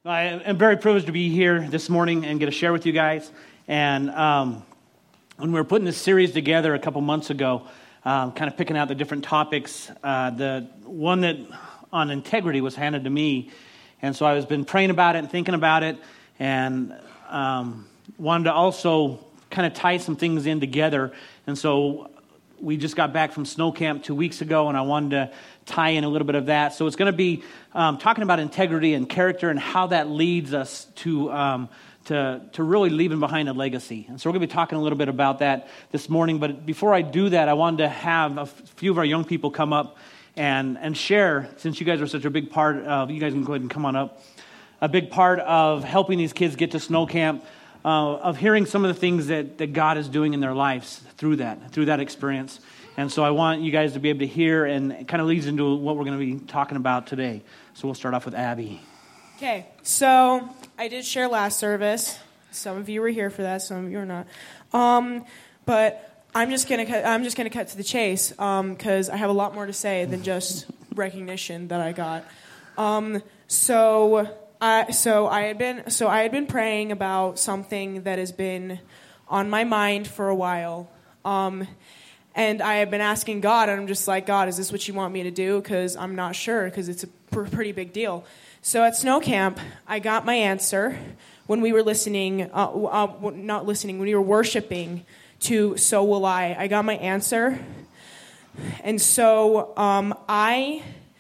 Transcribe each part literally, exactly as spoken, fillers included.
I am very privileged to be here this morning and get to share with you guys. And um, when we were putting this series together a couple months ago, um, kind of picking out the different topics, uh, the one that on integrity was handed to me. And so I've been praying about it and thinking about it, and um, wanted to also kind of tie some things in together. And so we just got back from snow camp two weeks ago, and I wanted to tie in a little bit of that. So it's going to be um, talking about integrity and character and how that leads us to um, to to really leaving behind a legacy. And so we're going to be talking a little bit about that this morning. But before I do that, I wanted to have a few of our young people come up and and share, since you guys are such a big part of, you guys can go ahead and come on up, a big part of helping these kids get to snow camp, uh, of hearing some of the things that, that God is doing in their lives through that, through that experience. And so I want you guys to be able to hear, and it kind of leads into what we're going to be talking about today. So we'll start off with Abby. Okay, so I did share last service. Some of you were here for that, some of you are not. Um, but I'm just gonna cut, I'm just gonna cut to the chase because um, I have a lot more to say than just recognition that I got. Um, so I so I had been so I had been praying about something that has been on my mind for a while. Um, And I have been asking God, and I'm just like, God, is this what you want me to do? Because I'm not sure, because it's a pr- pretty big deal. So at snow camp, I got my answer when we were listening, uh, uh, not listening, when we were worshiping to So Will I. I got my answer. And so um, I,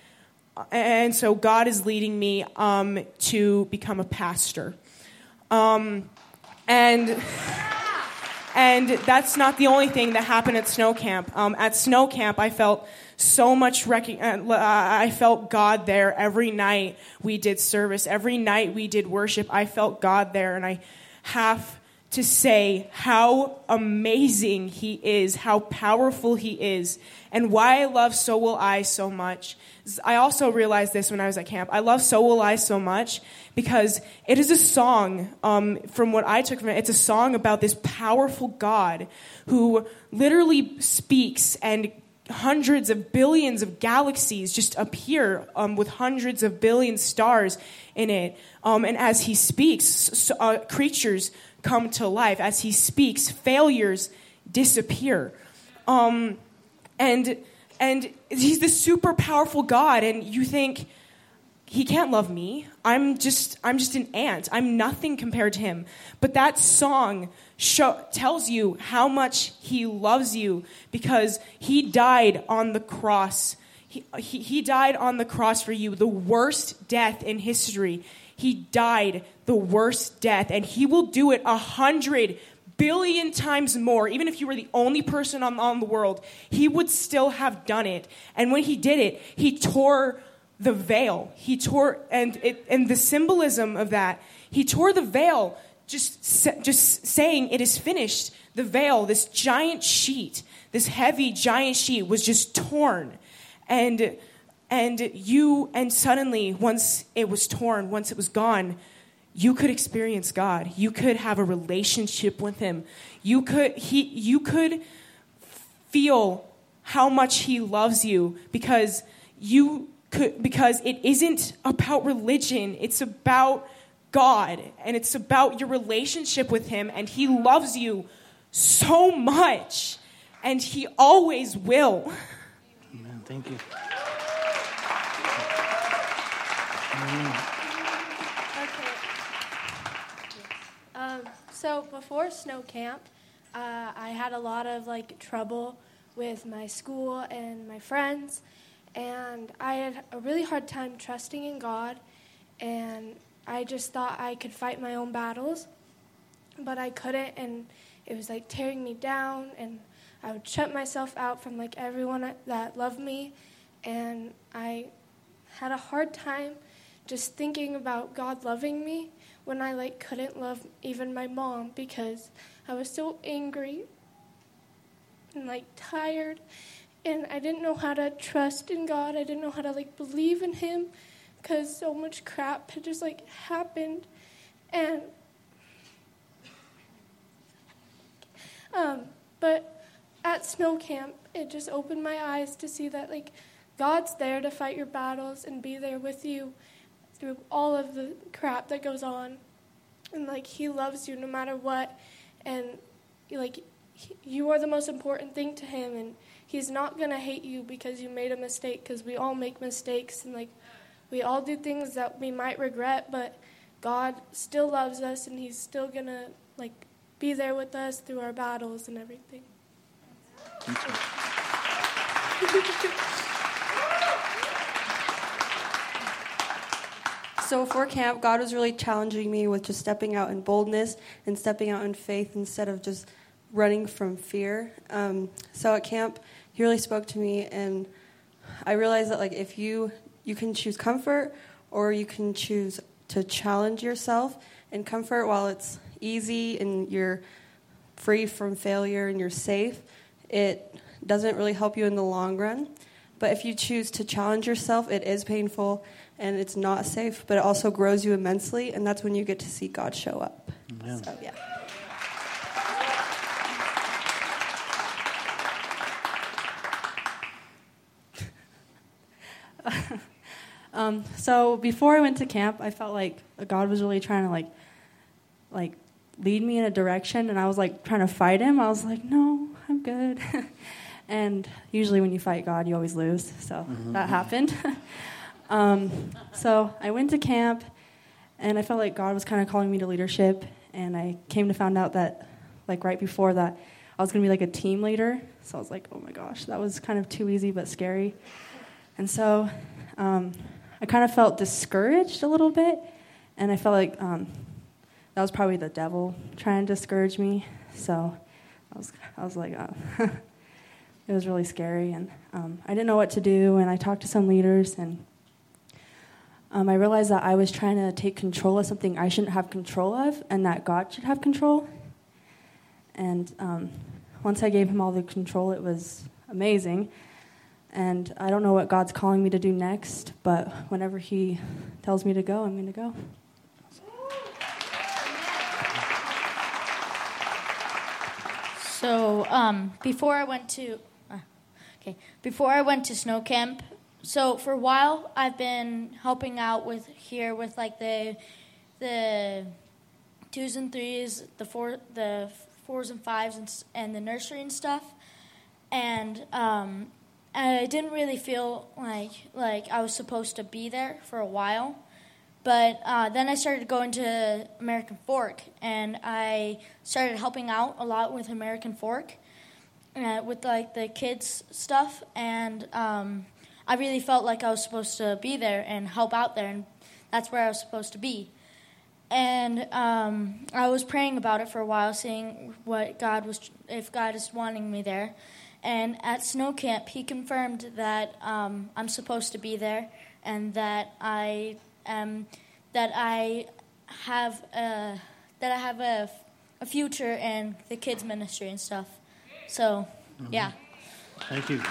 and so God is leading me um, to become a pastor. Um, and... And that's not the only thing that happened at snow camp. Um, at snow camp, I felt so much, rec- uh, I felt God there every night we did service. Every night we did worship, I felt God there. And I have to say how amazing he is, how powerful he is, and why I love So Will I so much. I also realized this when I was at camp. I love So Will I so much because it is a song, um, from what I took from it, it's a song about this powerful God who literally speaks, and hundreds of billions of galaxies just appear um, with hundreds of billion stars in it. Um, and as he speaks, so, uh, creatures come to life. As he speaks, failures disappear. Um, and and he's this super powerful God, and you think, he can't love me. I'm just I'm just an ant. I'm nothing compared to him. But that song show, tells you how much he loves you, because he died on the cross. He, he, he died on the cross for you, the worst death in history. He died the worst death, and he will do it a hundred billion times more. Even if you were the only person on, on the world, he would still have done it. And when he did it, he tore the veil. He tore, and it, and the symbolism of that, he tore the veil, just just saying it is finished. The veil, this giant sheet, this heavy giant sheet, was just torn, and and you and suddenly, once it was torn, once it was gone, you could experience God. You could have a relationship with him. You could he you could feel how much he loves you, because you could because it isn't about religion. It's about God, and it's about your relationship with him, and he loves you so much, and he always will. Amen. Thank you. Amen. Um, so before snow camp, uh, I had a lot of like trouble with my school and my friends, and I had a really hard time trusting in God, and I just thought I could fight my own battles, but I couldn't, and it was like tearing me down, and I would shut myself out from like everyone that loved me, and I had a hard time just thinking about God loving me when I like couldn't love even my mom, because I was so angry and like tired, and I didn't know how to trust in God. I didn't know how to like believe in him, because so much crap had just like happened. And um but at snow camp, it just opened my eyes to see that like God's there to fight your battles and be there with you. through all of the crap that goes on. And, like, he loves you no matter what. And, like, he, you are the most important thing to him. And he's not going to hate you because you made a mistake, because we all make mistakes. And, like, we all do things that we might regret, but God still loves us, and he's still going to, like, be there with us through our battles and everything. So for camp, God was really challenging me with just stepping out in boldness and stepping out in faith instead of just running from fear. Um, so at camp, he really spoke to me, and I realized that, like, if you you can choose comfort, or you can choose to challenge yourself. And comfort, while it's easy and you're free from failure and you're safe, it doesn't really help you in the long run. But if you choose to challenge yourself, it is painful and it's not safe, but it also grows you immensely, and that's when you get to see God show up. Yeah. So, yeah. um, so before I went to camp, I felt like God was really trying to like, like lead me in a direction, and I was like trying to fight him. I was like, no, I'm good. And usually when you fight God, you always lose. So mm-hmm. that happened. um, so I went to camp, and I felt like God was kind of calling me to leadership. And I came to find out that, like right before that, I was going to be like a team leader. So I was like, oh my gosh, that was kind of too easy but scary. And so um, I kind of felt discouraged a little bit. And I felt like um, that was probably the devil trying to discourage me. So I was, I was like, oh. It was really scary, and um, I didn't know what to do, and I talked to some leaders, and um, I realized that I was trying to take control of something I shouldn't have control of, and that God should have control. And um, once I gave him all the control, it was amazing. And I don't know what God's calling me to do next, but whenever he tells me to go, I'm going to go. So um, before I went to, uh, okay, before I went to snow camp, so for a while I've been helping out with here with like the the twos and threes, the four, the fours and fives, and, and the nursery and stuff, and um, I didn't really feel like like I was supposed to be there for a while. But uh, then I started going to American Fork, and I started helping out a lot with American Fork, uh, with like the kids stuff, and um, I really felt like I was supposed to be there and help out there, and that's where I was supposed to be. And um, I was praying about it for a while, seeing what God was, if God is wanting me there. And at snow camp, he confirmed that um, I'm supposed to be there, and that I. Um, that I have a, that I have a, a future in the kids ministry and stuff. So, mm-hmm. yeah. Thank you.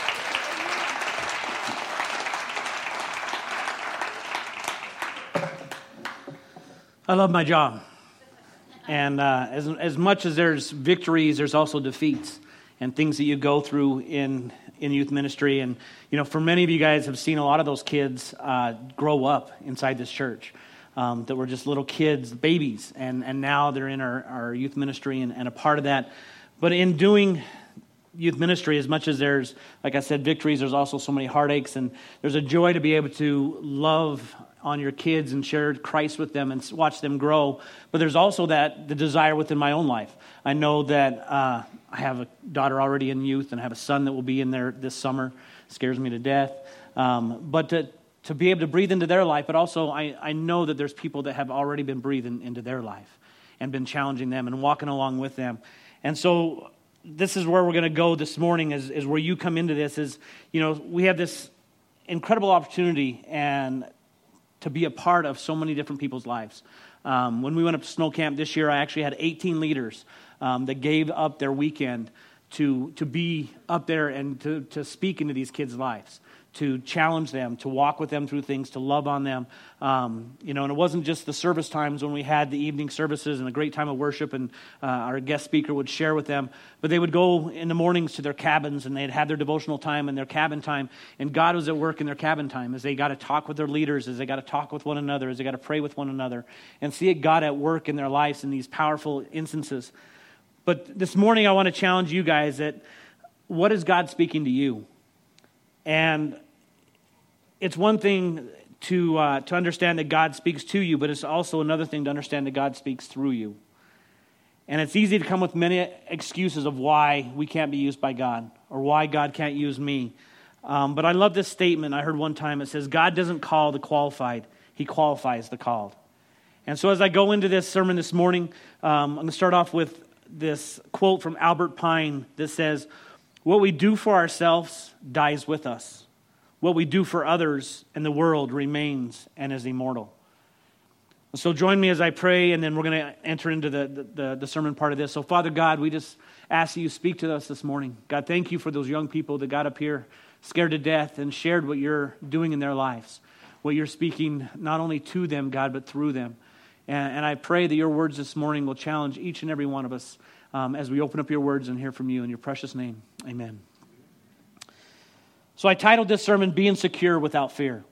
I love my job, and uh, as as much as there's victories, there's also defeats and things that you go through in. in youth ministry. And, you know, for many of you guys have seen a lot of those kids uh, grow up inside this church um, that were just little kids, babies, and, and now they're in our, our youth ministry and, and a part of that. But in doing youth ministry, as much as there's, like I said, victories, there's also so many heartaches, and there's a joy to be able to love on your kids and share Christ with them and watch them grow. But there's also that the desire within my own life. I know that uh, I have a daughter already in youth, and I have a son that will be in there this summer. It scares me to death. Um, but to, to be able to breathe into their life, but also I, I know that there's people that have already been breathing into their life and been challenging them and walking along with them. And so this is where we're going to go this morning, is, is where you come into this, is, you know, we have this incredible opportunity and to be a part of so many different people's lives. Um, when we went up to snow camp this year, I actually had eighteen leaders um, that gave up their weekend to to be up there and to, to speak into these kids' lives, to challenge them, to walk with them through things, to love on them. Um, you know, and it wasn't just the service times when we had the evening services and a great time of worship and uh, our guest speaker would share with them, but they would go in the mornings to their cabins and they'd have their devotional time and their cabin time, and God was at work in their cabin time as they got to talk with their leaders, as they got to talk with one another, as they got to pray with one another, and see God at work in their lives in these powerful instances. But this morning I want to challenge you guys that what is God speaking to you? And it's one thing to uh, to understand that God speaks to you, but it's also another thing to understand that God speaks through you. And it's easy to come with many excuses of why we can't be used by God or why God can't use me. Um, but I love this statement I heard one time. It says, God doesn't call the qualified, he qualifies the called. And so as I go into this sermon this morning, um, I'm going to start off with this quote from Albert Pine that says, what we do for ourselves dies with us. What we do for others and the world remains and is immortal. So join me as I pray, and then we're going to enter into the, the, the sermon part of this. So Father God, we just ask that you speak to us this morning. God, thank you for those young people that got up here scared to death and shared what you're doing in their lives, what you're speaking not only to them, God, but through them. And, and I pray that your words this morning will challenge each and every one of us um, as we open up your words and hear from you in your precious name. Amen. So I titled this sermon, Being Secure Without Fear.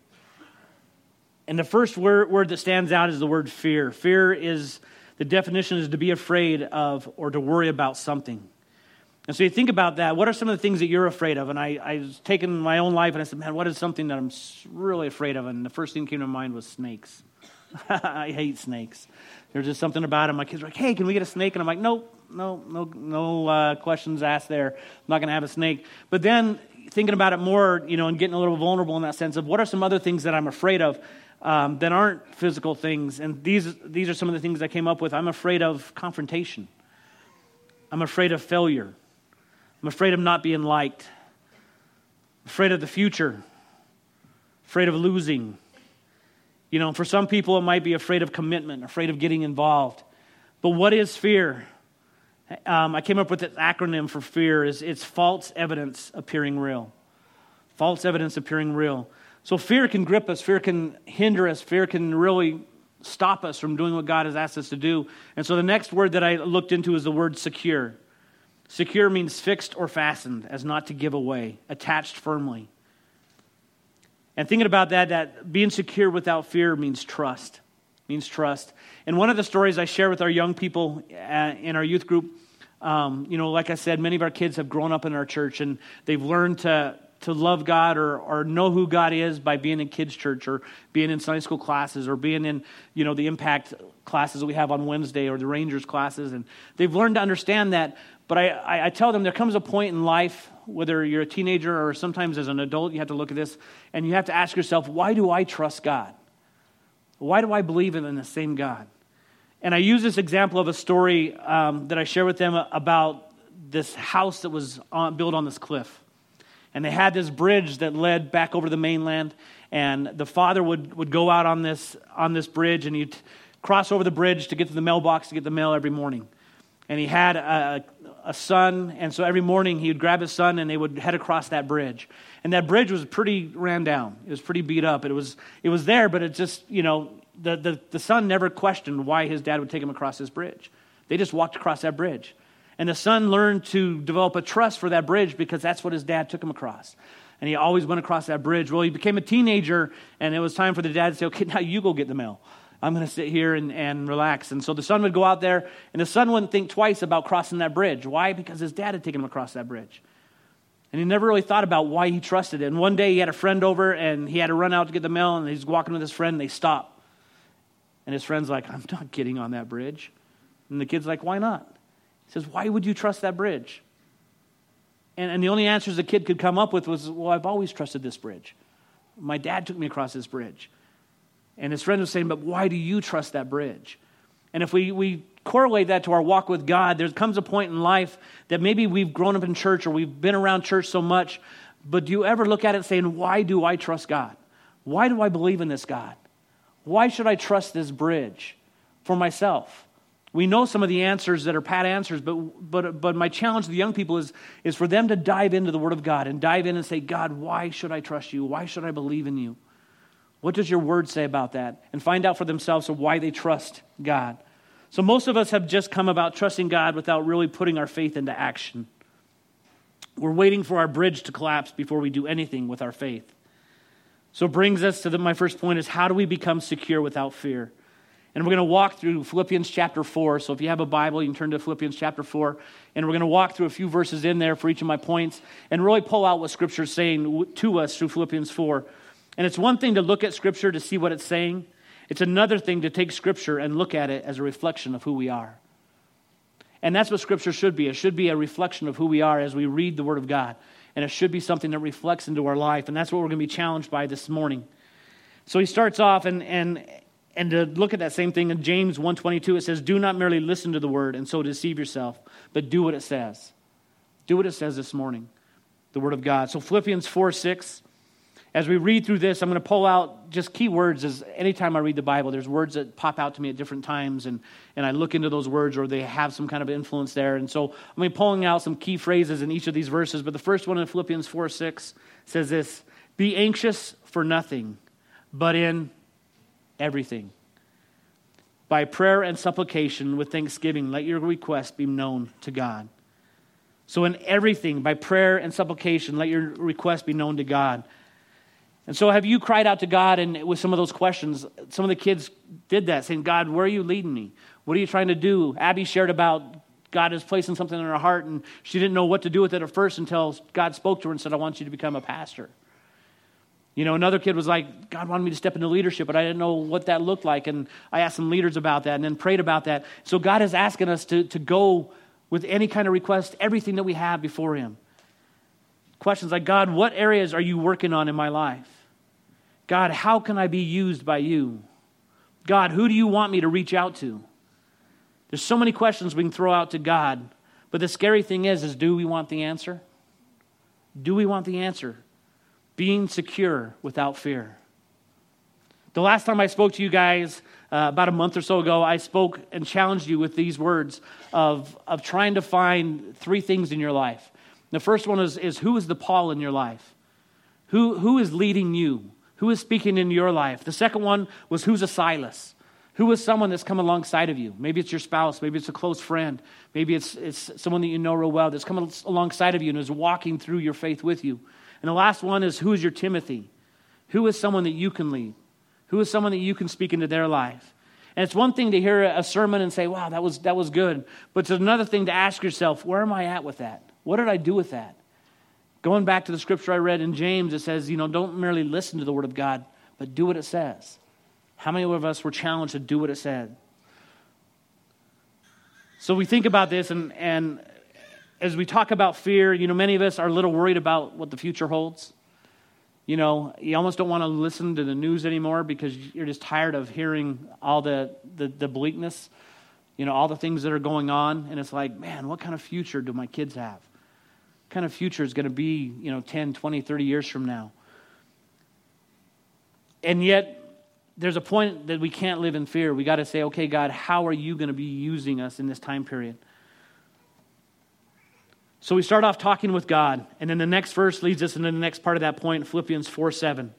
And the first word, word that stands out is the word fear. Fear is, the definition is to be afraid of or to worry about something. And so you think about that. What are some of the things that you're afraid of? And I, I was taking my own life and I said, man, what is something that I'm really afraid of? And the first thing that came to mind was snakes. I hate snakes. There's just something about them. My kids are like, hey, can we get a snake? And I'm like, nope, no, no, no uh, questions asked there. I'm not going to have a snake. But then thinking about it more, you know, and getting a little vulnerable in that sense of what are some other things that I'm afraid of um, that aren't physical things? And these these are some of the things I came up with. I'm afraid of confrontation. I'm afraid of failure. I'm afraid of not being liked. I'm afraid of the future. Afraid of losing. You know, for some people it might be afraid of commitment, afraid of getting involved. But what is fear? Um, I came up with an acronym for fear. Is it's false evidence appearing real. False evidence appearing real. So fear can grip us. Fear can hinder us. Fear can really stop us from doing what God has asked us to do. And so the next word that I looked into is the word secure. Secure means fixed or fastened, as not to give away, attached firmly. And thinking about that, that being secure without fear means trust. Means trust. And one of the stories I share with our young people uh, in our youth group, um, you know, like I said, many of our kids have grown up in our church and they've learned to to love God or or know who God is by being in kids' church or being in Sunday school classes or being in, you know, the impact classes that we have on Wednesday or the Rangers classes. And they've learned to understand that. But I, I, I tell them there comes a point in life, whether you're a teenager or sometimes as an adult, you have to look at this and you have to ask yourself, why do I trust God? Why do I believe in the same God? And I use this example of a story um, that I share with them about this house that was on, built on this cliff. And they had this bridge that led back over to the mainland. And the father would, would go out on this on this bridge and he'd cross over the bridge to get to the mailbox to get the mail every morning. And he had a, a son, and so every morning he would grab his son and they would head across that bridge. And that bridge was pretty ran down. It was pretty beat up. It was it was there, but it just, you know, the, the, the son never questioned why his dad would take him across this bridge. They just walked across that bridge. And the son learned to develop a trust for that bridge because that's what his dad took him across. And he always went across that bridge. Well, he became a teenager, and it was time for the dad to say, okay, now you go get the mail. I'm going to sit here and, and relax. And so the son would go out there, and the son wouldn't think twice about crossing that bridge. Why? Because his dad had taken him across that bridge. And he never really thought about why he trusted it. And one day he had a friend over, and he had to run out to get the mail, and he's walking with his friend, and they stop. And his friend's like, I'm not getting on that bridge. And the kid's like, why not? He says, why would you trust that bridge? And, and the only answers the kid could come up with was, well, I've always trusted this bridge. My dad took me across this bridge. And his friend was saying, but why do you trust that bridge? And if we, we correlate that to our walk with God, there comes a point in life that maybe we've grown up in church or we've been around church so much, but do you ever look at it saying, why do I trust God? Why do I believe in this God? Why should I trust this bridge for myself? We know some of the answers that are pat answers, but but but my challenge to the young people is, is for them to dive into the Word of God and dive in and say, God, why should I trust you? Why should I believe in you? What does your Word say about that? And find out for themselves why they trust God. So most of us have just come about trusting God without really putting our faith into action. We're waiting for our bridge to collapse before we do anything with our faith. So it brings us to the, my first point is, how do we become secure without fear? And we're going to walk through Philippians chapter four. So if you have a Bible, you can turn to Philippians chapter four. And we're going to walk through a few verses in there for each of my points and really pull out what Scripture is saying to us through Philippians four. And it's one thing to look at Scripture to see what it's saying. It's another thing to take Scripture and look at it as a reflection of who we are. And that's what Scripture should be. It should be a reflection of who we are as we read the Word of God. And it should be something that reflects into our life. And that's what we're going to be challenged by this morning. So he starts off and... and And to look at that same thing in James one twenty-two, it says, do not merely listen to the word and so deceive yourself, but do what it says. Do what it says this morning, the Word of God. So Philippians four six, as we read through this, I'm going to pull out just key words. As anytime I read the Bible, there's words that pop out to me at different times, and, and I look into those words, or they have some kind of influence there. And so I'm going to be pulling out some key phrases in each of these verses. But the first one in Philippians four six says this, be anxious for nothing, but in everything. By prayer and supplication with thanksgiving, let your request be known to God. So in everything, by prayer and supplication, let your request be known to God. And so have you cried out to God and with some of those questions? Some of the kids did that, saying, God, where are you leading me? What are you trying to do? Abby shared about God is placing something in her heart, and she didn't know what to do with it at first until God spoke to her and said, I want you to become a pastor. You know, another kid was like, God wanted me to step into leadership, but I didn't know what that looked like. And I asked some leaders about that and then prayed about that. So God is asking us to, to go with any kind of request, everything that we have before Him. Questions like, God, what areas are you working on in my life? God, how can I be used by you? God, who do you want me to reach out to? There's so many questions we can throw out to God. But the scary thing is, is do we want the answer? Do we want the answer? Being secure without fear. The last time I spoke to you guys, uh, about a month or so ago, I spoke and challenged you with these words of, of trying to find three things in your life. The first one is, is who is the Paul in your life? Who, who is leading you? Who is speaking in your life? The second one was who's a Silas? Who is someone that's come alongside of you? Maybe it's your spouse. Maybe it's a close friend. Maybe it's, it's someone that you know real well that's come alongside of you and is walking through your faith with you. And the last one is, who is your Timothy? Who is someone that you can lead? Who is someone that you can speak into their life? And it's one thing to hear a sermon and say, wow, that was that was good. But it's another thing to ask yourself, where am I at with that? What did I do with that? Going back to the scripture I read in James, it says, you know, don't merely listen to the Word of God, but do what it says. How many of us were challenged to do what it said? So we think about this, and, and as we talk about fear, you know, many of us are a little worried about what the future holds. You know, you almost don't want to listen to the news anymore because you're just tired of hearing all the, the, the bleakness, you know, all the things that are going on. And it's like, man, what kind of future do my kids have? What kind of future is going to be, you know, ten, twenty, thirty years from now? And yet, there's a point that we can't live in fear. We got to say, okay, God, how are you going to be using us in this time period? So we start off talking with God, and then the next verse leads us into the next part of that point, Philippians four seven.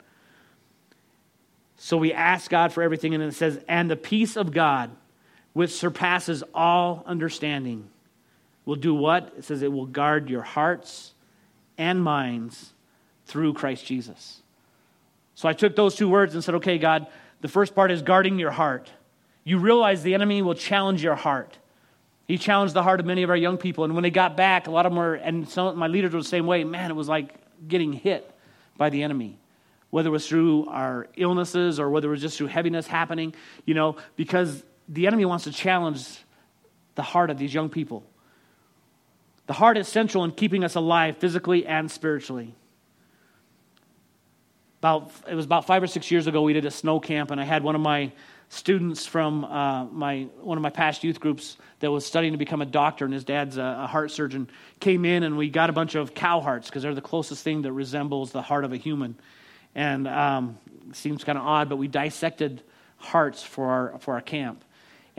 So we ask God for everything, and it says, and the peace of God, which surpasses all understanding, will do what? It says it will guard your hearts and minds through Christ Jesus. So I took those two words and said, okay, God, the first part is guarding your heart. You realize the enemy will challenge your heart. He challenged the heart of many of our young people. And when they got back, a lot of them were, and some of my leaders were the same way, man, it was like getting hit by the enemy. Whether it was through our illnesses or whether it was just through heaviness happening, you know, because the enemy wants to challenge the heart of these young people. The heart is central in keeping us alive physically and spiritually. About it was about five or six years ago, we did a snow camp, and I had one of my students from uh, my one of my past youth groups that was studying to become a doctor, and his dad's a, a heart surgeon, came in, and we got a bunch of cow hearts because they're the closest thing that resembles the heart of a human. And um, it seems kind of odd, but we dissected hearts for our for our camp.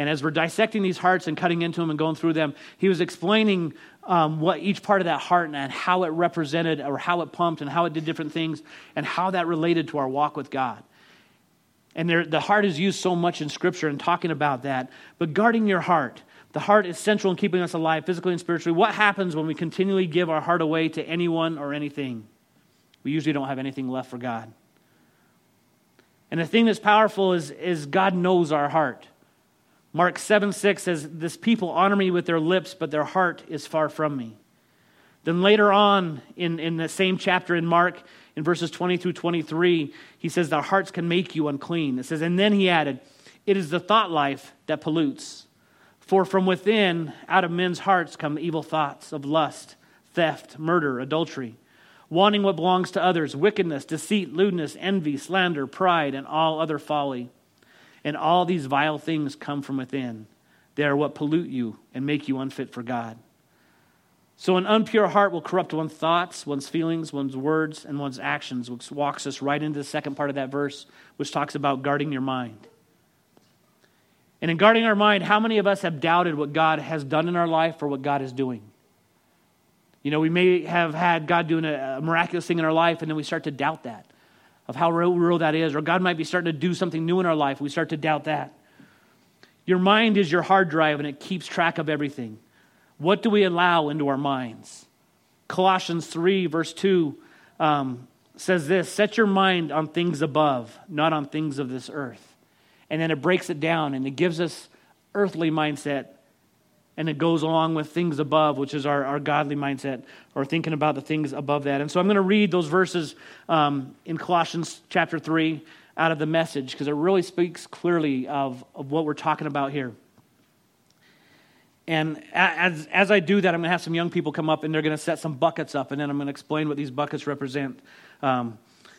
And as we're dissecting these hearts and cutting into them and going through them, he was explaining um, what each part of that heart and how it represented or how it pumped and how it did different things and how that related to our walk with God. And there, the heart is used so much in Scripture and talking about that. But guarding your heart, the heart is central in keeping us alive physically and spiritually. What happens when we continually give our heart away to anyone or anything? We usually don't have anything left for God. And the thing that's powerful is, is God knows our heart. Mark seven six says, this people honor me with their lips, but their heart is far from me. Then later on in, in the same chapter in Mark, in verses twenty through twenty-three, he says, their hearts can make you unclean. It says, and then he added, it is the thought life that pollutes. For from within, out of men's hearts come evil thoughts of lust, theft, murder, adultery, wanting what belongs to others, wickedness, deceit, lewdness, envy, slander, pride, and all other folly. And all these vile things come from within. They are what pollute you and make you unfit for God. So an impure heart will corrupt one's thoughts, one's feelings, one's words, and one's actions, which walks us right into the second part of that verse, which talks about guarding your mind. And in guarding our mind, how many of us have doubted what God has done in our life or what God is doing? You know, we may have had God doing a, a miraculous thing in our life, and then we start to doubt that, of how real, real that is. Or God might be starting to do something new in our life. We start to doubt that. Your mind is your hard drive, and it keeps track of everything. What do we allow into our minds? Colossians three, verse two um, says this, set your mind on things above, not on things of this earth. And then it breaks it down, and it gives us earthly mindset, and it goes along with things above, which is our, our godly mindset, or thinking about the things above that. And so I'm going to read those verses um, in Colossians chapter three out of the Message, because it really speaks clearly of, of what we're talking about here. And as, as I do that, I'm going to have some young people come up, and they're going to set some buckets up, and then I'm going to explain what these buckets represent. Um,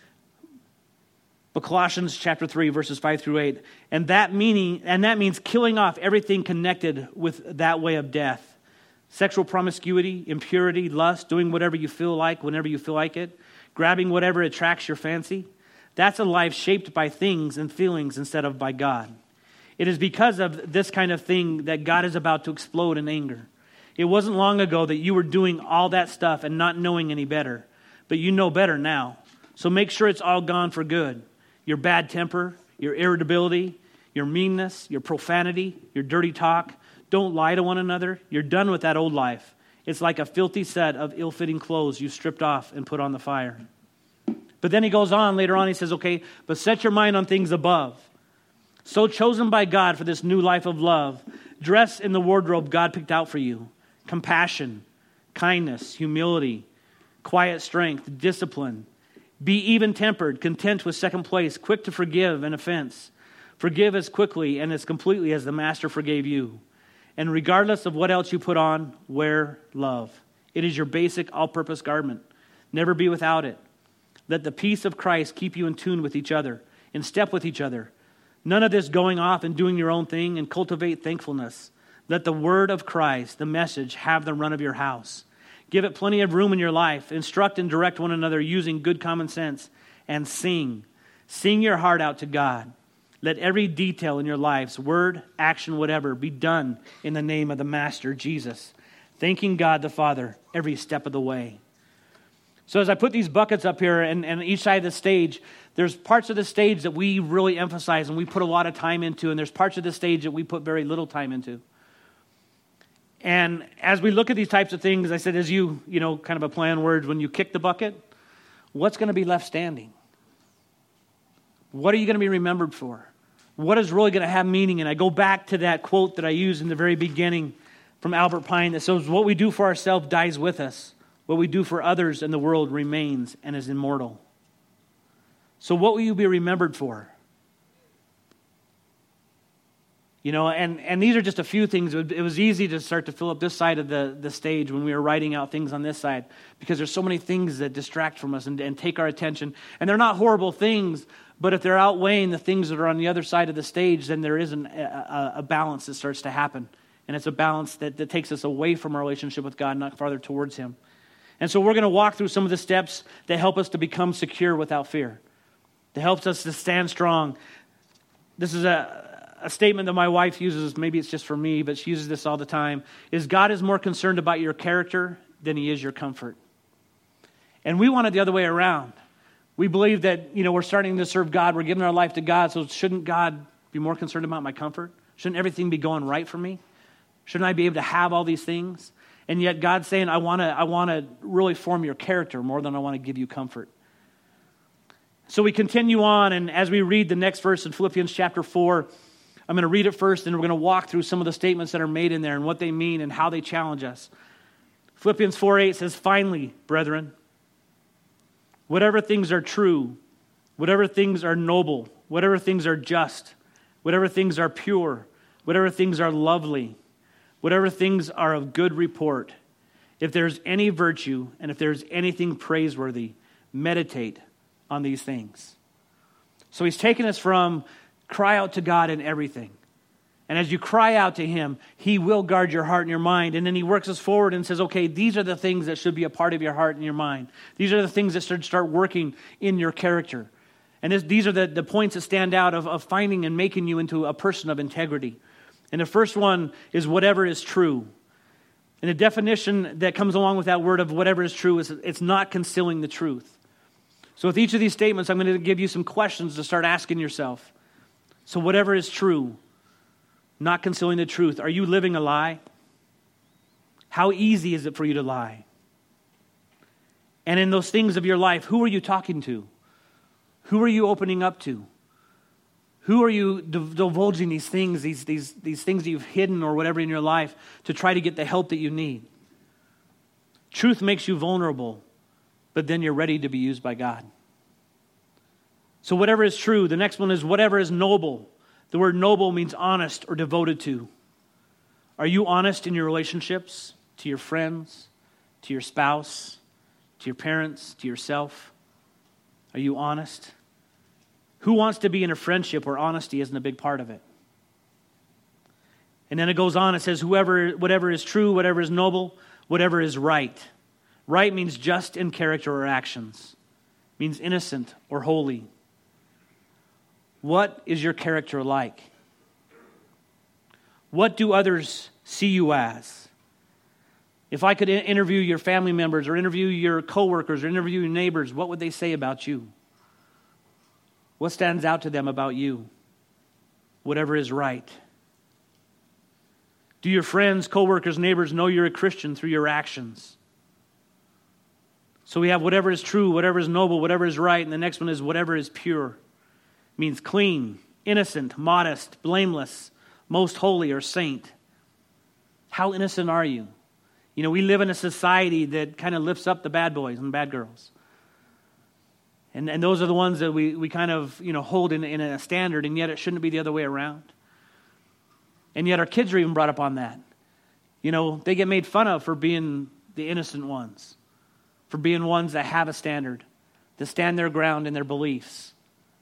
But Colossians chapter three, verses five through eight, and that meaning, and that means killing off everything connected with that way of death. Sexual promiscuity, impurity, lust, doing whatever you feel like, whenever you feel like it, grabbing whatever attracts your fancy. That's a life shaped by things and feelings instead of by God. It is because of this kind of thing that God is about to explode in anger. It wasn't long ago that you were doing all that stuff and not knowing any better, but you know better now. So make sure it's all gone for good. Your bad temper, your irritability, your meanness, your profanity, your dirty talk. Don't lie to one another. You're done with that old life. It's like a filthy set of ill-fitting clothes you stripped off and put on the fire. But then he goes on, later on he says, okay, but set your mind on things above. So chosen by God for this new life of love, dress in the wardrobe God picked out for you. Compassion, kindness, humility, quiet strength, discipline. Be even-tempered, content with second place, quick to forgive an offense. Forgive as quickly and as completely as the Master forgave you. And regardless of what else you put on, wear love. It is your basic all-purpose garment. Never be without it. Let the peace of Christ keep you in tune with each other, in step with each other. None of this going off and doing your own thing, and cultivate thankfulness. Let the word of Christ, the message, have the run of your house. Give it plenty of room in your life. Instruct and direct one another using good common sense. And sing. Sing your heart out to God. Let every detail in your lives, word, action, whatever, be done in the name of the Master, Jesus. Thanking God the Father every step of the way. So as I put these buckets up here and, and each side of the stage, there's parts of the stage that we really emphasize and we put a lot of time into, and there's parts of the stage that we put very little time into. And as we look at these types of things, I said, as you, you know, kind of a play on words, when you kick the bucket, what's going to be left standing? What are you going to be remembered for? What is really going to have meaning? And I go back to that quote that I used in the very beginning from Albert Pine that says, what we do for ourselves dies with us. What we do for others in the world remains and is immortal. So what will you be remembered for? You know, and, and these are just a few things. It was easy to start to fill up this side of the, the stage when we were writing out things on this side, because there's so many things that distract from us and, and take our attention. And they're not horrible things, but if they're outweighing the things that are on the other side of the stage, then there is an, a, a balance that starts to happen. And it's a balance that, that takes us away from our relationship with God, not farther towards Him. And so we're going to walk through some of the steps that help us to become secure without fear, that helps us to stand strong. This is a... a statement that my wife uses, maybe it's just for me, but she uses this all the time, is God is more concerned about your character than he is your comfort. And we want it the other way around. We believe that, you know, we're starting to serve God, we're giving our life to God, so shouldn't God be more concerned about my comfort? Shouldn't everything be going right for me? Shouldn't I be able to have all these things? And yet God's saying, I want to I want to really form your character more than I want to give you comfort. So we continue on, and as we read the next verse in Philippians chapter four, I'm going to read it first, and we're going to walk through some of the statements that are made in there and what they mean and how they challenge us. Philippians four eight says, finally, brethren, whatever things are true, whatever things are noble, whatever things are just, whatever things are pure, whatever things are lovely, whatever things are of good report, if there's any virtue and if there's anything praiseworthy, meditate on these things. So he's taken us from cry out to God in everything. And as you cry out to him, he will guard your heart and your mind. And then he works us forward and says, okay, these are the things that should be a part of your heart and your mind. These are the things that should start working in your character. And this, these are the, the points that stand out of, of finding and making you into a person of integrity. And the first one is whatever is true. And the definition that comes along with that word of whatever is true is it's not concealing the truth. So with each of these statements, I'm going to give you some questions to start asking yourself. So whatever is true, not concealing the truth. Are you living a lie? How easy is it for you to lie? And in those things of your life, who are you talking to? Who are you opening up to? Who are you divulging these things, these, these, these things that you've hidden or whatever in your life to try to get the help that you need? Truth makes you vulnerable, but then you're ready to be used by God. So whatever is true. The next one is whatever is noble. The word noble means honest or devoted to. Are you honest in your relationships, to your friends, to your spouse, to your parents, to yourself? Are you honest? Who wants to be in a friendship where honesty isn't a big part of it? And then it goes on, it says, whoever, whatever is true, whatever is noble, whatever is right. Right means just in character or actions. Means innocent or holy. What is your character like? What do others see you as? If I could interview your family members or interview your coworkers or interview your neighbors, what would they say about you? What stands out to them about you? Whatever is right. Do your friends, coworkers, neighbors know you're a Christian through your actions? So we have whatever is true, whatever is noble, whatever is right, and the next one is whatever is pure. It means clean, innocent, modest, blameless, most holy, or saint. How innocent are you? You know, we live in a society that kind of lifts up the bad boys and bad girls. And and those are the ones that we, we kind of, you know, hold in, in a standard, and yet it shouldn't be the other way around. And yet our kids are even brought up on that. You know, they get made fun of for being the innocent ones, for being ones that have a standard, to stand their ground in their beliefs.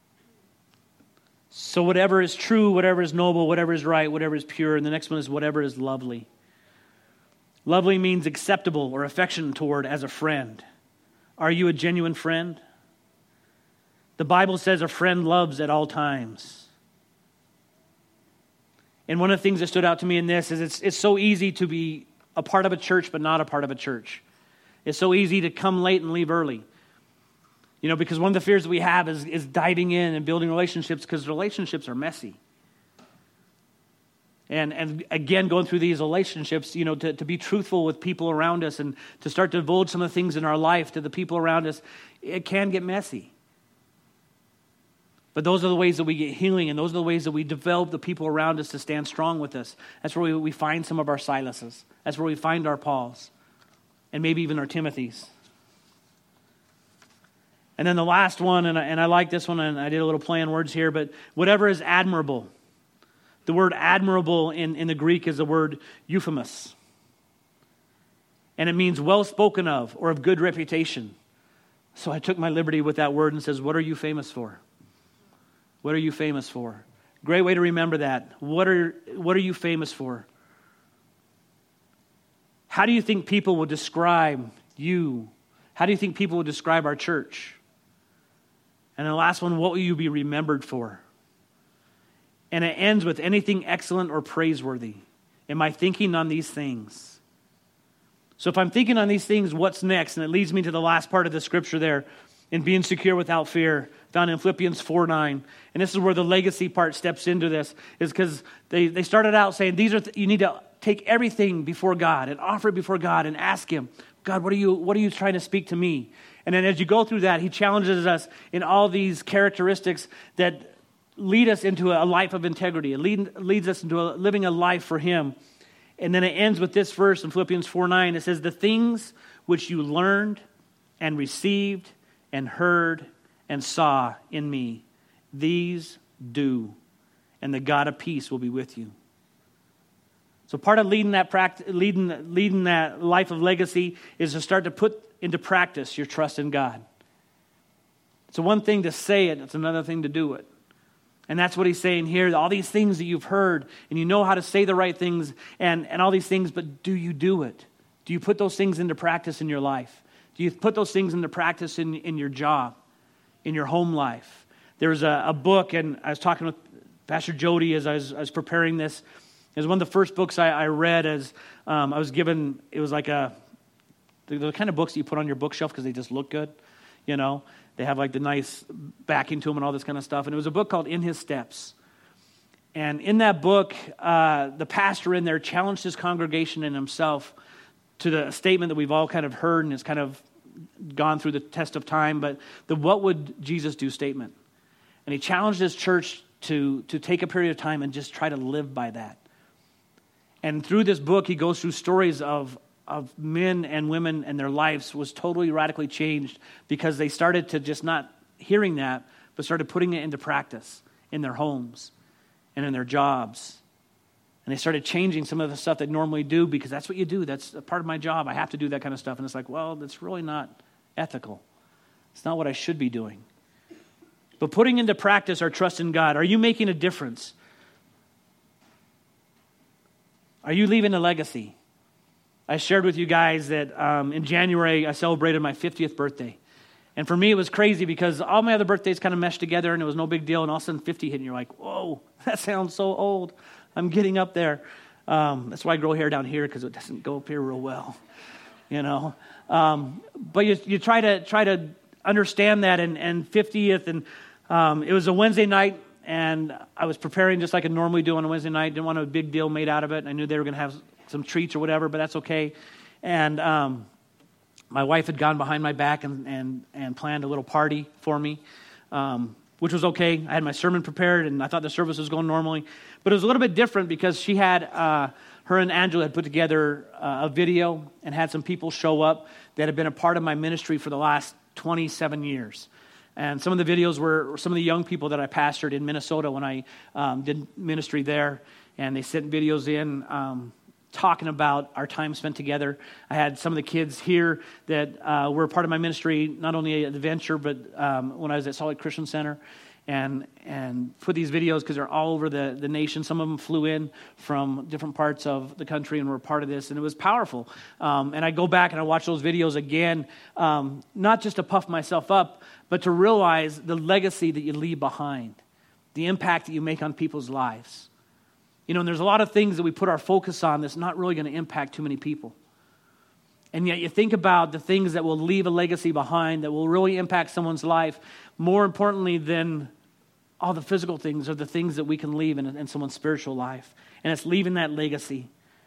So whatever is true, whatever is noble, whatever is right, whatever is pure, and the next one is whatever is lovely. Lovely means acceptable or affection toward as a friend. Are you a genuine friend? The Bible says a friend loves at all times. And one of the things that stood out to me in this is it's, it's so easy to be a part of a church but not a part of a church. It's so easy to come late and leave early. You know, because one of the fears that we have is, is diving in and building relationships, because relationships are messy. And and again, going through these relationships, you know, to, to be truthful with people around us and to start to divulge some of the things in our life to the people around us, it can get messy. But those are the ways that we get healing, and those are the ways that we develop the people around us to stand strong with us. That's where we, we find some of our Silases. That's where we find our Pauls, and maybe even our Timothys. And then the last one, and I, and I like this one, and I did a little play on words here, but whatever is admirable. The word admirable in, in the Greek is the word euphemos. And it means well spoken of or of good reputation. So I took my liberty with that word and says, what are you famous for? What are you famous for? Great way to remember that. What are, what are you famous for? How do you think people will describe you? How do you think people will describe our church? And the last one, what will you be remembered for? And it ends with anything excellent or praiseworthy. Am I thinking on these things? So if I'm thinking on these things, what's next? And it leads me to the last part of the scripture there, in being secure without fear, found in Philippians four nine. And this is where the legacy part steps into this, is because they, they started out saying, these are th- you need to take everything before God and offer it before God and ask him, God, what are you what are you trying to speak to me? And then as you go through that, he challenges us in all these characteristics that lead us into a life of integrity. It lead, leads us into a, living a life for him. And then it ends with this verse in Philippians four nine. It says, the things which you learned and received and heard and saw in me, these do, and the God of peace will be with you. So part of leading that practice, leading, leading that life of legacy is to start to put into practice your trust in God. It's one thing to say it, it's another thing to do it. And that's what he's saying here. All these things that you've heard, and you know how to say the right things, and, and all these things, but do you do it? Do you put those things into practice in your life? Do you put those things into practice in, in your job, in your home life? There's a, a book, and I was talking with Pastor Jody as I was, I was preparing this. It was one of the first books I, I read as um, I was given, it was like a, the, the kind of books that you put on your bookshelf because they just look good, you know. They have like the nice backing to them and all this kind of stuff. And it was a book called In His Steps. And in that book, uh, the pastor in there challenged his congregation and himself to the statement that we've all kind of heard and has kind of gone through the test of time, but the what would Jesus do statement. And he challenged his church to, to take a period of time and just try to live by that. And through this book, he goes through stories of of men and women and their lives was totally radically changed because they started to just not hearing that, but started putting it into practice in their homes and in their jobs. And they started changing some of the stuff they normally do because that's what you do. That's a part of my job. I have to do that kind of stuff. And it's like, well, that's really not ethical. It's not what I should be doing. But putting into practice our trust in God, are you making a difference? Are you leaving a legacy? I shared with you guys that um, in January, I celebrated my fiftieth birthday. And for me, it was crazy because all my other birthdays kind of meshed together and it was no big deal. And all of a sudden, fifty hit and you're like, whoa, that sounds so old. I'm getting up there. Um, that's why I grow hair down here because it doesn't go up here real well, you know. Um, but you, you try to try to understand that. And, and fiftieth, and um, it was a Wednesday night. And I was preparing just like I normally do on a Wednesday night. Didn't want a big deal made out of it. I knew they were going to have some treats or whatever, but that's okay. And um, my wife had gone behind my back and, and, and planned a little party for me, um, which was okay. I had my sermon prepared, and I thought the service was going normally. But it was a little bit different because she had, uh, her and Angela had put together uh, a video and had some people show up that had been a part of my ministry for the last twenty-seven years. And some of the videos were some of the young people that I pastored in Minnesota when I um, did ministry there. And they sent videos in um, talking about our time spent together. I had some of the kids here that uh, were part of my ministry, not only at the Venture, but um, when I was at Salt Lake Christian Center. And and put these videos because they're all over the, the nation. Some of them flew in from different parts of the country and were part of this, and it was powerful. Um, and I go back and I watch those videos again, um, not just to puff myself up, but to realize the legacy that you leave behind, the impact that you make on people's lives. You know, and there's a lot of things that we put our focus on that's not really going to impact too many people. And yet you think about the things that will leave a legacy behind that will really impact someone's life, more importantly than all the physical things are the things that we can leave in, in someone's spiritual life. And it's leaving that legacy.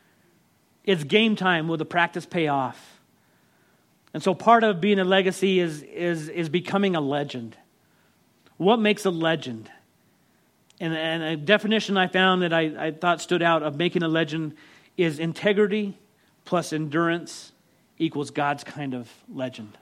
It's game time. Will the practice pay off? And so part of being a legacy is, is, is becoming a legend. What makes a legend? And, and a definition I found that I, I thought stood out of making a legend is integrity plus endurance equals God's kind of legend.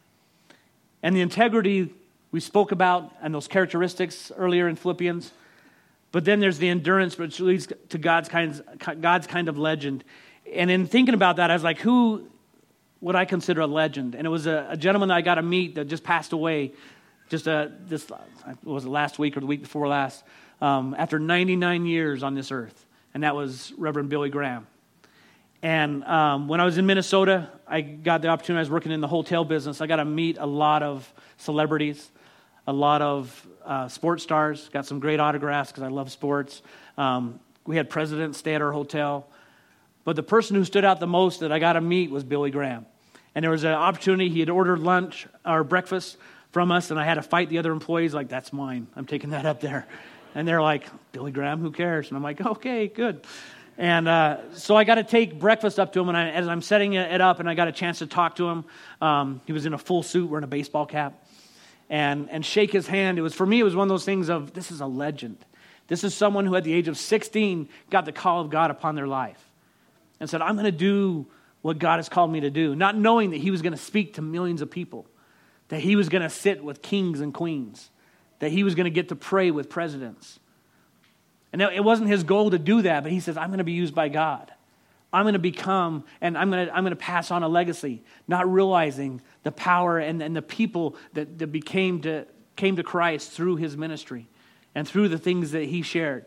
And the integrity we spoke about and those characteristics earlier in Philippians, but then there's the endurance which leads to God's kind, God's kind of legend. And in thinking about that, I was like, who would I consider a legend? And it was a, a gentleman that I got to meet that just passed away just uh, this, was it last week or the week before last, um, after ninety-nine years on this earth. And that was Reverend Billy Graham. And um, when I was in Minnesota, I got the opportunity, I was working in the hotel business. I got to meet a lot of celebrities. a lot of uh, sports stars, got some great autographs because I love sports. Um, we had presidents stay at our hotel. But the person who stood out the most that I got to meet was Billy Graham. And there was an opportunity. He had ordered lunch or breakfast from us, and I had to fight the other employees like, that's mine. I'm taking that up there. And they're like, Billy Graham, who cares? And I'm like, okay, good. And uh, so I got to take breakfast up to him, and I, as I'm setting it up, and I got a chance to talk to him. Um, he was in a full suit, wearing a baseball cap, and and shake his hand. It was, for me, it was one of those things of, this is a legend. This is someone who at the age of sixteen got the call of God upon their life and said, I'm going to do what God has called me to do, not knowing that he was going to speak to millions of people, that he was going to sit with kings and queens, that he was going to get to pray with presidents. And it wasn't his goal to do that, but he says, I'm going to be used by God. I'm going to become, and I'm going to, I'm going to pass on a legacy, not realizing the power and, and the people that, that became to, came to Christ through his ministry and through the things that he shared.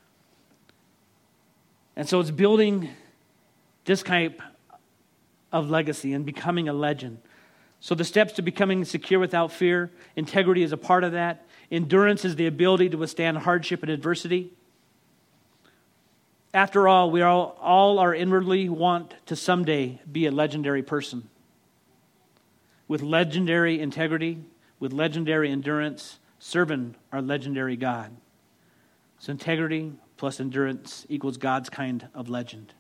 And so it's building this type of legacy and becoming a legend. So the steps to becoming secure without fear, integrity is a part of that. Endurance is the ability to withstand hardship and adversity. After all, we all, all are inwardly want to someday be a legendary person. With legendary integrity, with legendary endurance, serving our legendary God. So integrity plus endurance equals God's kind of legend.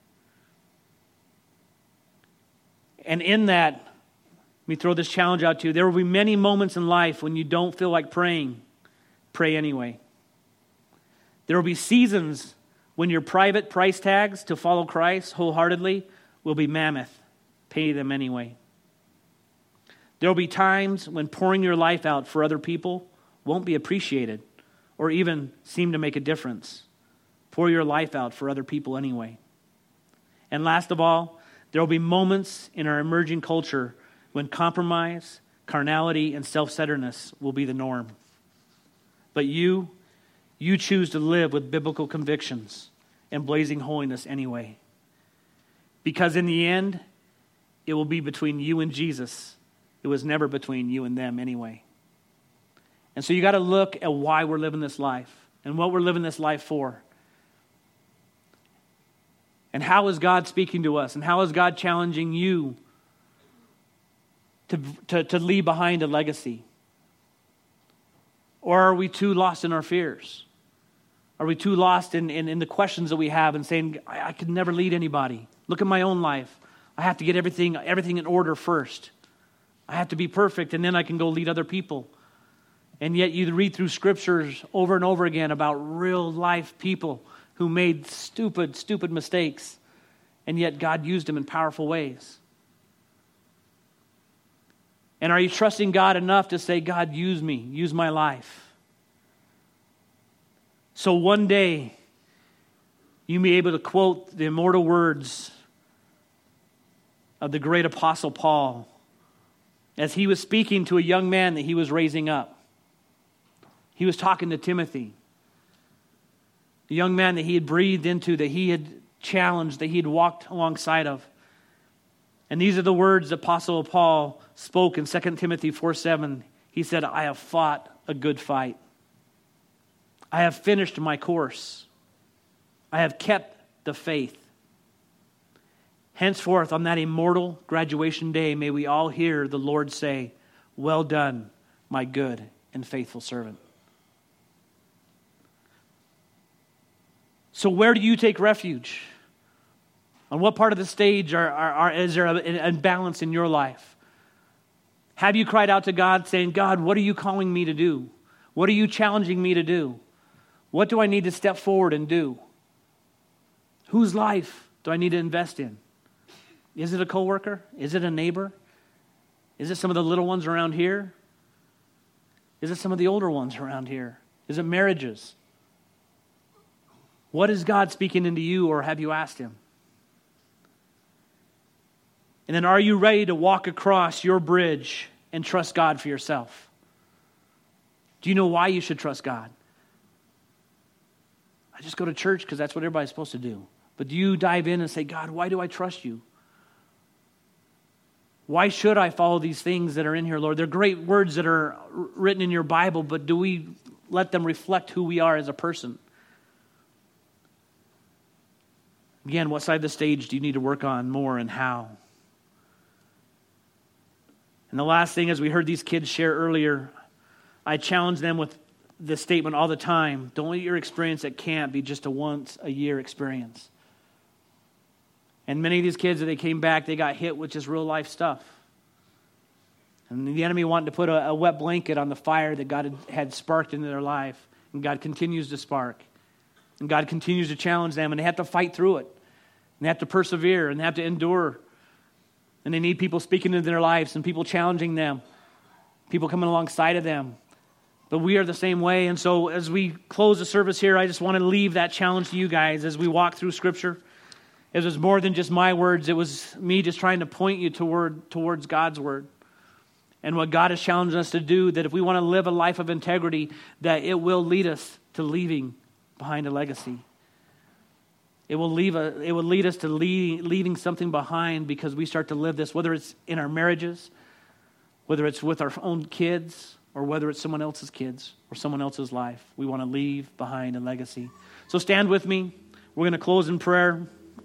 And in that, let me throw this challenge out to you. There will be many moments in life when you don't feel like praying. Pray anyway. There will be seasons when your private price tags to follow Christ wholeheartedly will be mammoth. Pay them anyway. There will be times when pouring your life out for other people won't be appreciated or even seem to make a difference. Pour your life out for other people anyway. And last of all, there will be moments in our emerging culture when compromise, carnality, and self-centeredness will be the norm. But you, you choose to live with biblical convictions and blazing holiness anyway. Because in the end, it will be between you and Jesus. It was never between you and them anyway. And so you got to look at why we're living this life and what we're living this life for. And how is God speaking to us? And how is God challenging you to, to, to leave behind a legacy? Or are we too lost in our fears? Are we too lost in, in, in the questions that we have and saying, I, I could never lead anybody. Look at my own life. I have to get everything, everything in order first. I have to be perfect and then I can go lead other people. And yet you read through scriptures over and over again about real life people who made stupid, stupid mistakes. And yet God used them in powerful ways. And are you trusting God enough to say, God, use me, use my life? So one day, you may be able to quote the immortal words of the great apostle Paul as he was speaking to a young man that he was raising up. He was talking to Timothy, the young man that he had breathed into, that he had challenged, that he had walked alongside of. And these are the words that Apostle Paul spoke in Second Timothy four seven. He said, I have fought a good fight. I have finished my course. I have kept the faith. Henceforth, on that immortal graduation day, may we all hear the Lord say, well done, my good and faithful servant. So where do you take refuge? On what part of the stage are, are, are, is there an imbalance in your life? Have you cried out to God saying, God, what are you calling me to do? What are you challenging me to do? What do I need to step forward and do? Whose life do I need to invest in? Is it a coworker? Is it a neighbor? Is it some of the little ones around here? Is it some of the older ones around here? Is it marriages? What is God speaking into you, or have you asked him? And then are you ready to walk across your bridge and trust God for yourself? Do you know why you should trust God? I just go to church because that's what everybody's supposed to do. But do you dive in and say, God, why do I trust you? Why should I follow these things that are in here, Lord? They're great words that are written in your Bible, but do we let them reflect who we are as a person? Again, what side of the stage do you need to work on more, and how? And the last thing, as we heard these kids share earlier, I challenge them with the statement all the time: don't let your experience at camp be just a once-a-year experience. And many of these kids, as they came back, they got hit with just real-life stuff. And the enemy wanted to put a, a wet blanket on the fire that God had, had sparked into their life. And God continues to spark. And God continues to challenge them, and they have to fight through it. And they have to persevere, and they have to endure. And they need people speaking into their lives, and people challenging them, people coming alongside of them. But we are the same way. And so as we close the service here, I just want to leave that challenge to you guys as we walk through Scripture. It was more than just my words. It was me just trying to point you toward towards God's word and what God has challenged us to do, that if we want to live a life of integrity, that it will lead us to leaving behind a legacy. It will leave a, it will lead us to leave, leaving something behind because we start to live this, whether it's in our marriages, whether it's with our own kids, or whether it's someone else's kids or someone else's life. We want to leave behind a legacy. So stand with me. We're going to close in prayer.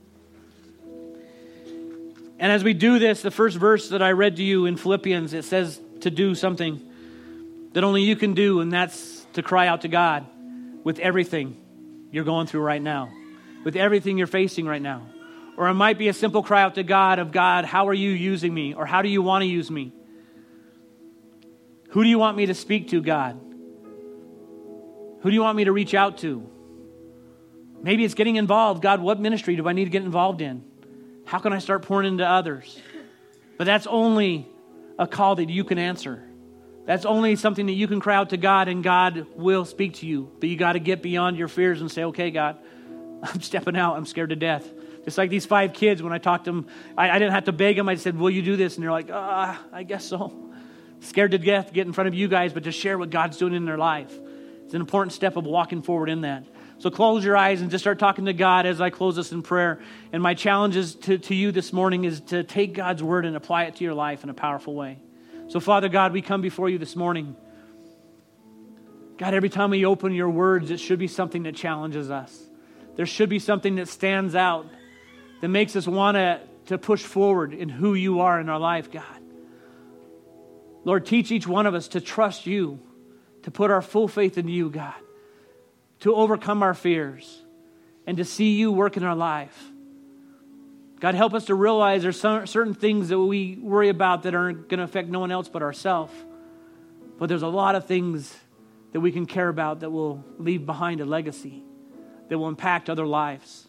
And as we do this, the first verse that I read to you in Philippians, it says to do something that only you can do, and that's to cry out to God with everything you're going through right now, with everything you're facing right now. Or it might be a simple cry out to God of, God, how are you using me? Or how do you want to use me? Who do you want me to speak to, God? Who do you want me to reach out to? Maybe it's getting involved. God, what ministry do I need to get involved in? How can I start pouring into others? But that's only a call that you can answer. That's only something that you can cry out to God, and God will speak to you. But you got to get beyond your fears and say, okay, God, I'm stepping out. I'm scared to death. Just like these five kids, when I talked to them, I, I didn't have to beg them. I said, will you do this? And they're like, ah, I guess so. Scared to death to get in front of you guys, but to share what God's doing in their life. It's an important step of walking forward in that. So close your eyes and just start talking to God as I close this in prayer. And my challenge is to, to you this morning is to take God's word and apply it to your life in a powerful way. So Father God, we come before you this morning. God, every time we open your words, it should be something that challenges us. There should be something that stands out, that makes us want to, to push forward in who you are in our life, God. Lord, teach each one of us to trust you, to put our full faith in you, God, to overcome our fears, and to see you work in our life. God, help us to realize there's some, certain things that we worry about that aren't going to affect no one else but ourselves. But there's a lot of things that we can care about that will leave behind a legacy, that will impact other lives.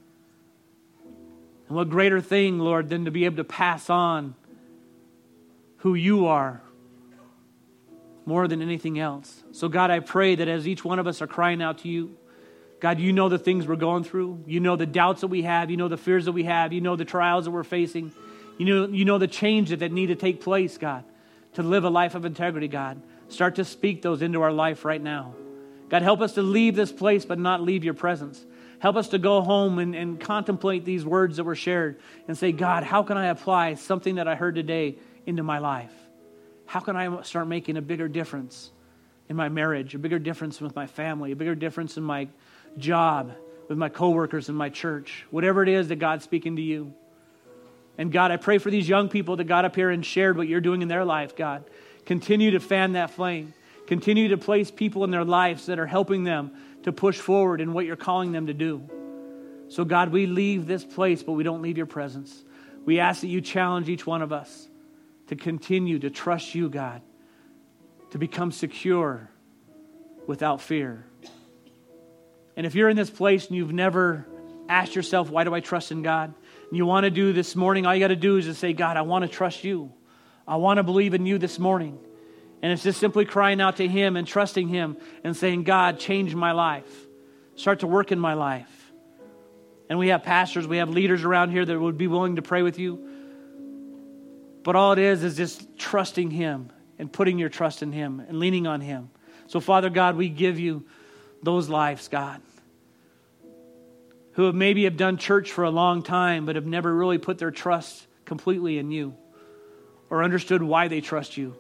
And what greater thing, Lord, than to be able to pass on who you are more than anything else. So God, I pray that as each one of us are crying out to you, God, you know the things we're going through. You know the doubts that we have. You know the fears that we have. You know the trials that we're facing. You know, you know the changes that need to take place, God, to live a life of integrity, God. Start to speak those into our life right now. God, help us to leave this place but not leave your presence. Help us to go home and, and contemplate these words that were shared and say, God, how can I apply something that I heard today into my life? How can I start making a bigger difference in my marriage, a bigger difference with my family, a bigger difference in my job, with my coworkers in my church, whatever it is that God's speaking to you. And God, I pray for these young people that got up here and shared what you're doing in their life, God. Continue to fan that flame. Continue to place people in their lives that are helping them to push forward in what you're calling them to do. So God, we leave this place, but we don't leave your presence. We ask that you challenge each one of us to continue to trust you, God, to become secure without fear. And if you're in this place and you've never asked yourself, why do I trust in God? And you want to do this morning, all you got to do is just say, God, I want to trust you. I want to believe in you this morning. And it's just simply crying out to him and trusting him and saying, God, change my life. Start to work in my life. And we have pastors, we have leaders around here that would be willing to pray with you. But all it is is just trusting him and putting your trust in him and leaning on him. So, Father God, we give you those lives, God, who have maybe have done church for a long time but have never really put their trust completely in you. or understood why they trust you.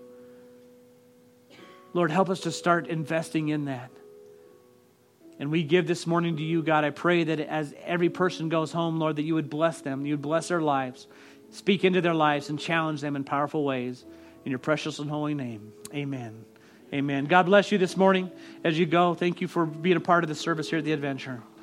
Lord, help us to start investing in that. And we give this morning to you, God. I pray that as every person goes home, Lord, that you would bless them, you would bless their lives, speak into their lives and challenge them in powerful ways. In your precious and holy name, amen. Amen. God bless you this morning as you go. Thank you for being a part of the service here at the Adventure.